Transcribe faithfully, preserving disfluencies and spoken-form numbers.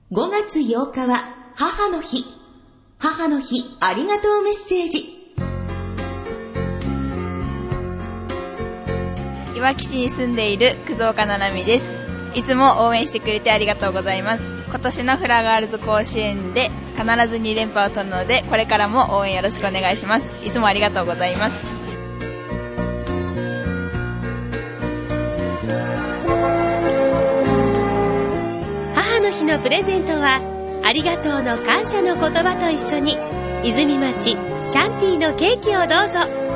ごがつようかは母の日。母の日ありがとうメッセージ。 いわき市に住んでいる久蔵岡ななみです。いつも応援してくれてありがとうございます。今年のフラガールズ甲子園で必ずに連覇を取るので、これからも応援よろしくお願いします。いつもありがとうございます。 母の日のプレゼントは、ありがとうの感謝の言葉と一緒に、泉町シャンティのケーキをどうぞ。